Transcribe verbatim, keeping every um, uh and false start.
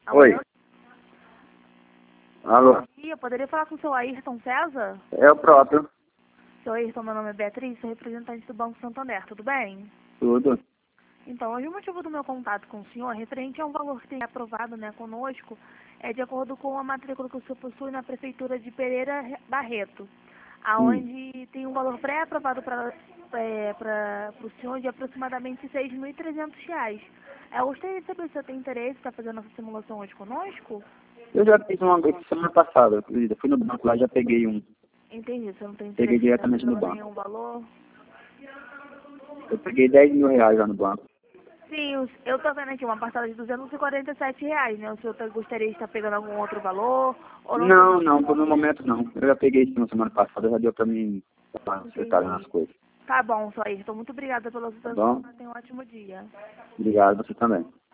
Oi. Alô? Bom dia, poderia falar com o seu Ayrton César? É o próprio. Seu Ayrton, meu nome é Beatriz, sou representante do Banco Santander, tudo bem? Tudo. Então, hoje o motivo do meu contato com o senhor, referente a um valor que tem aprovado, né, conosco, é de acordo com a matrícula que o senhor possui na Prefeitura de Pereira Barreto, aonde Hum. tem um valor pré-aprovado para é, para o senhor de aproximadamente seis mil e trezentos reais. Eu gostaria de saber se o senhor tem interesse em estar fazendo essa simulação hoje conosco? Eu já fiz uma vez semana passada, acredita? Fui no banco lá e já peguei um. Entendi, você não tem Peguei interesse em estar diretamente no fazendo banco. nenhum valor? Eu peguei dez mil reais lá no banco. Sim, os- eu tô vendo aqui uma parcela de duzentos e quarenta e sete reais, né? O senhor tá- gostaria de estar pegando algum outro valor? Ou não Não, tem... não, por no momento não. Eu já peguei isso na semana passada, já deu pra mim acertar Entendi. nas coisas. Tá bom, só isso. Muito obrigada pela sua Tá atenção. bom? Tenha um ótimo dia. Obrigado, você também.